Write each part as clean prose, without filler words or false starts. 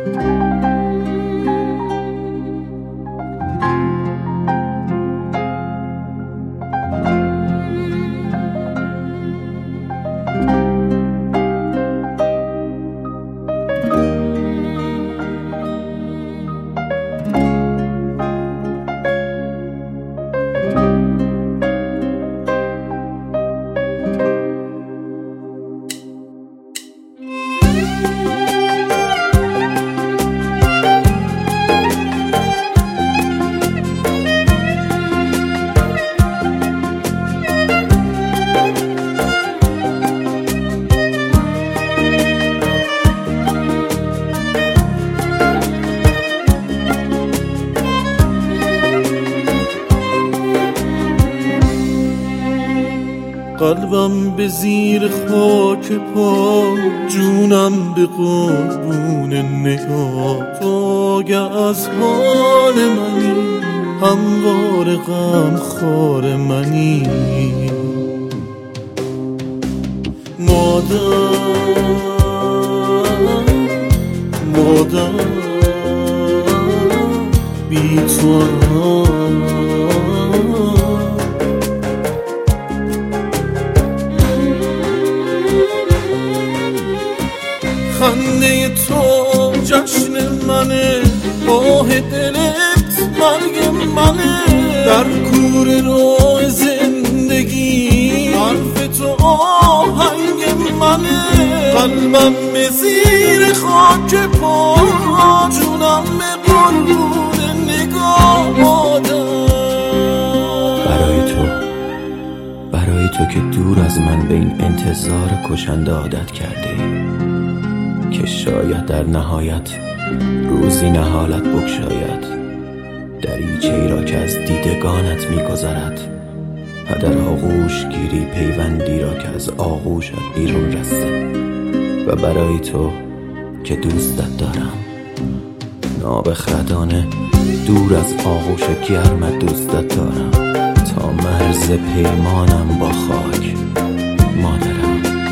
قلبم به زیر خاک پا، جونم به قربون نگاه. تو آگه از حال منی، هموار غم خوار منی. مادر بی تو خنده تو جشن منه، آه دلت مرگ منه. در کوره راه زندگی حرف تو آهنگ منه. قلبم به زیر خاک پا، جونم به قربون نگاه. برای تو که دور از من به این انتظار کشنده عادت کرده، که شاید در نهایت روزی نهالت بگشاید. دریچه ای را که از دیدگانت می‌گذرد، در آغوش گیری پیوندی را که از آغوشت بیرون رسته. و برای تو که دوستت دارم، نابخردانه دور از آغوش گرمت دوستت دارم، تا مرز پیمانم با خاک مادرم.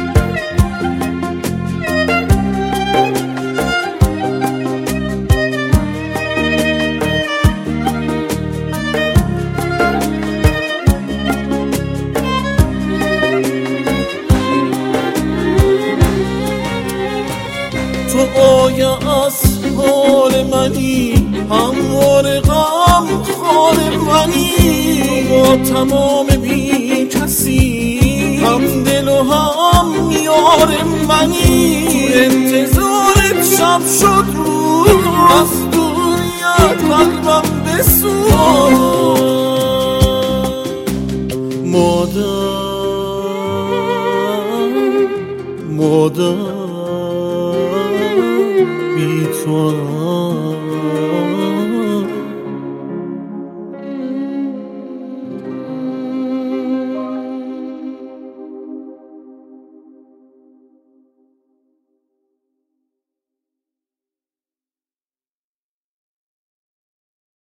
تو آیه از حال منی، هموار غم خوار منی. با تمام بی کسی، هم دل و هم یار منی. تو انتظارت شب شد روز، از دوریت قلبم بسوز. مادر بی تو